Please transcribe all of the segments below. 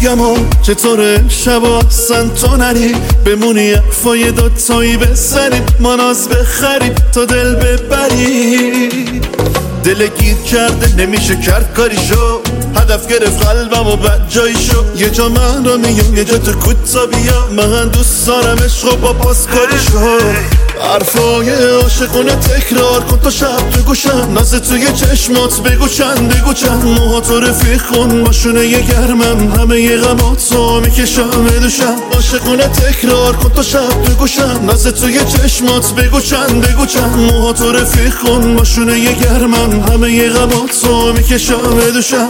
میگم و چطوره شبا اصلا تو نری بمونی حرفای دوتایی بزنیم ما ناز بخریم تا دل ببری دل گیر کرده نمیشه کرد کاریشو هدف گرفت قلبم و بد جاییشو یه جا من رو میگم یه جا تو کوتا بیا من دوست دارم عشق و با پاسکاریشو حرفای عاشقونه تکرار کن تا شب تو گوشم ناز توی چشمات بگو چند موها تو رفیق کن باشونه یه گرمم همه یه غماتو میکشم دوشم عاشقونه تکرار کن تا شب تو گوشم ناز توی چشمات بگو چند موها تو رفیق کن باشونه یه گرمم همه یه غماتو میکشم دوشم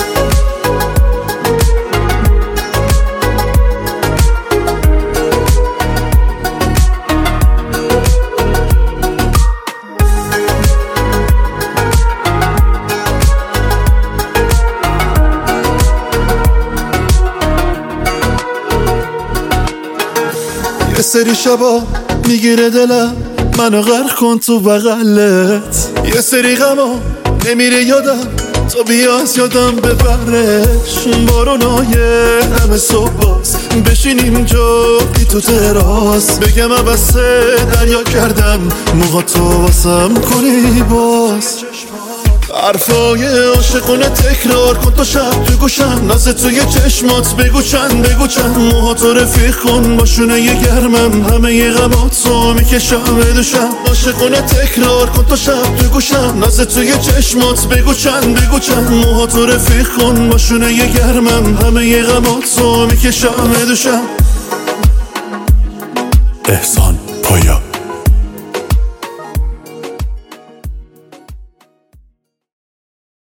یه سری شبا میگیره دلم منو غرق کن تو بغلت یه سری غما نمیره یادم تو بیاز یادم ببرش بارونای همه صبح باز بشینیم جایی تو تراس بگم عبسه دریا کردم موها تو واسم کنی باز حرفای عاشقونه تکرار کن تا شب تو گوشم ناز توی چشمات بگو چند موها تو رفیق کن باشونه یه گرمم همه یه غماتو میکشم دوشم عاشقونه تکرار کن تا شب تو گوشم ناز توی چشمات بگو چند موها تو رفیق کن باشونه یه گرمم همه یه غماتو میکشم دوشم احسان پایا